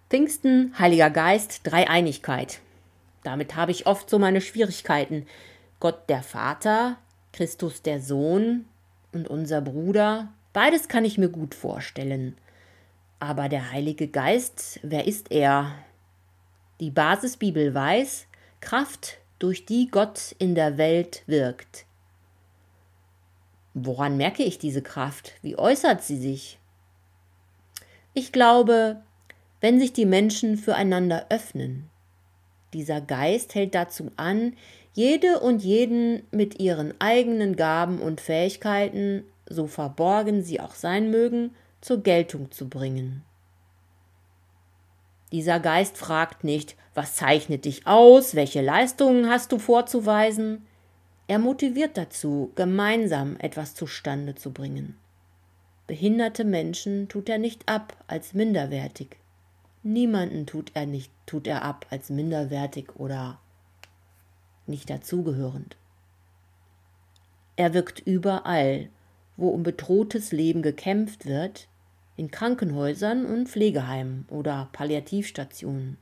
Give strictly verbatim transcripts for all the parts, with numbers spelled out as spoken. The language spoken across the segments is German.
Pfingsten, Heiliger Geist, Dreieinigkeit. Damit habe ich oft so meine Schwierigkeiten. Gott der Vater, Christus der Sohn und unser Bruder, beides kann ich mir gut vorstellen. Aber der Heilige Geist, wer ist er? Die Basisbibel weiß, Kraft, durch die Gott in der Welt wirkt. Woran merke ich diese Kraft? Wie äußert sie sich? Ich glaube, wenn sich die Menschen füreinander öffnen. Dieser Geist hält dazu an, jede und jeden mit ihren eigenen Gaben und Fähigkeiten, so verborgen sie auch sein mögen, zur Geltung zu bringen. Dieser Geist fragt nicht, was zeichnet dich aus, welche Leistungen hast du vorzuweisen? Er motiviert dazu, gemeinsam etwas zustande zu bringen. Behinderte Menschen tut er nicht ab als minderwertig. Niemanden tut er nicht, tut er ab als minderwertig oder nicht dazugehörend. Er wirkt überall, wo um bedrohtes Leben gekämpft wird, in Krankenhäusern und Pflegeheimen oder Palliativstationen.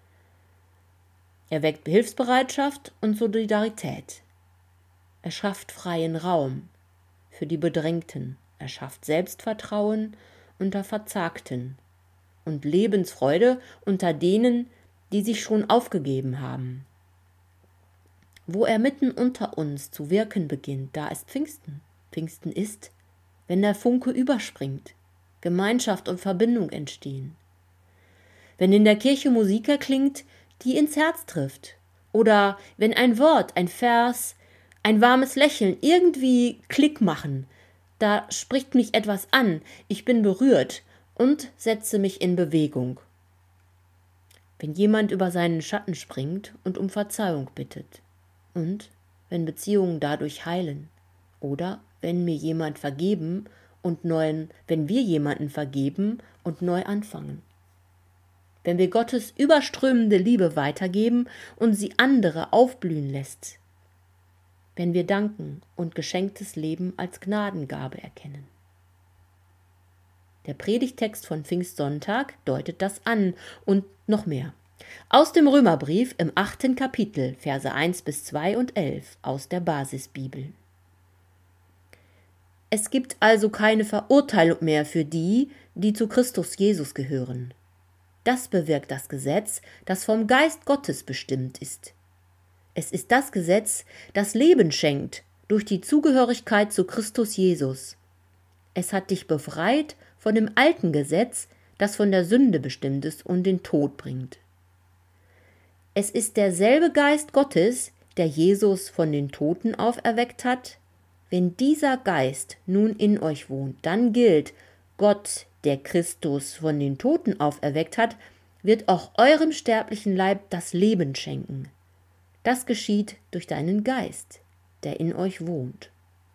Er weckt Hilfsbereitschaft und Solidarität. Er schafft freien Raum für die Bedrängten. Er schafft Selbstvertrauen unter Verzagten und Lebensfreude unter denen, die sich schon aufgegeben haben. Wo er mitten unter uns zu wirken beginnt, da ist Pfingsten. Pfingsten ist, wenn der Funke überspringt, Gemeinschaft und Verbindung entstehen. Wenn in der Kirche Musik erklingt, die ins Herz trifft. Oder wenn ein Wort, ein Vers, ein warmes Lächeln irgendwie Klick machen, da spricht mich etwas an, ich bin berührt und setze mich in Bewegung. Wenn jemand über seinen Schatten springt und um Verzeihung bittet. Und wenn Beziehungen dadurch heilen. Oder wenn mir jemand vergeben und neuen, wenn wir jemanden vergeben und neu anfangen. Wenn wir Gottes überströmende Liebe weitergeben und sie andere aufblühen lässt. Wenn wir danken und geschenktes Leben als Gnadengabe erkennen. Der Predigtext von Pfingstsonntag deutet das an und noch mehr. Aus dem Römerbrief im achten Kapitel, Verse eins bis zwei und elf aus der Basisbibel. Es gibt also keine Verurteilung mehr für die, die zu Christus Jesus gehören. Das bewirkt das Gesetz, das vom Geist Gottes bestimmt ist. Es ist das Gesetz, das Leben schenkt durch die Zugehörigkeit zu Christus Jesus. Es hat dich befreit von dem alten Gesetz, das von der Sünde bestimmt ist und den Tod bringt. Es ist derselbe Geist Gottes, der Jesus von den Toten auferweckt hat. Wenn dieser Geist nun in euch wohnt, dann gilt, Gott, der Christus von den Toten auferweckt hat, wird auch eurem sterblichen Leib das Leben schenken. Das geschieht durch deinen Geist, der in euch wohnt.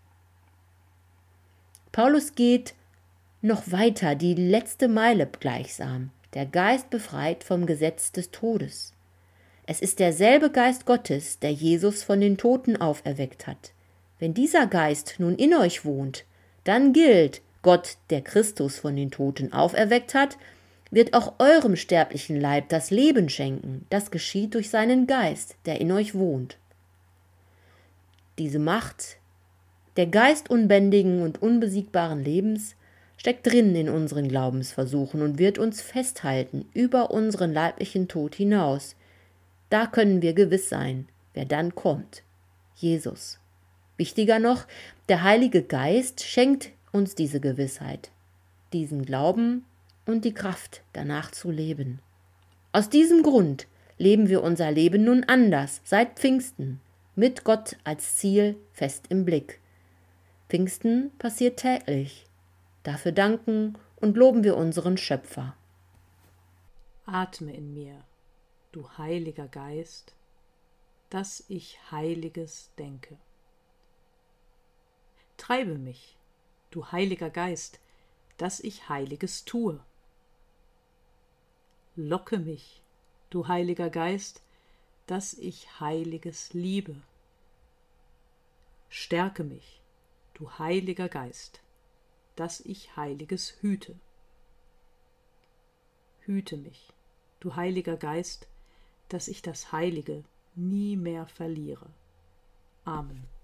Paulus geht noch weiter, die letzte Meile gleichsam. Der Geist befreit vom Gesetz des Todes. Es ist derselbe Geist Gottes, der Jesus von den Toten auferweckt hat. Wenn dieser Geist nun in euch wohnt, dann gilt, Gott, der Christus von den Toten auferweckt hat, wird auch eurem sterblichen Leib das Leben schenken. Das geschieht durch seinen Geist, der in euch wohnt. Diese Macht, der Geist unbändigen und unbesiegbaren Lebens, steckt drin in unseren Glaubensversuchen und wird uns festhalten über unseren leiblichen Tod hinaus. Da können wir gewiss sein, wer dann kommt. Jesus. Wichtiger noch, der Heilige Geist schenkt uns diese Gewissheit, diesen Glauben und die Kraft, danach zu leben. Aus diesem Grund leben wir unser Leben nun anders, seit Pfingsten, mit Gott als Ziel fest im Blick. Pfingsten passiert täglich. Dafür danken und loben wir unseren Schöpfer. Atme in mir, du Heiliger Geist, dass ich Heiliges denke. Treibe mich, du Heiliger Geist, dass ich Heiliges tue. Locke mich, du Heiliger Geist, dass ich Heiliges liebe. Stärke mich, du Heiliger Geist, dass ich Heiliges hüte. Hüte mich, du Heiliger Geist, dass ich das Heilige nie mehr verliere. Amen.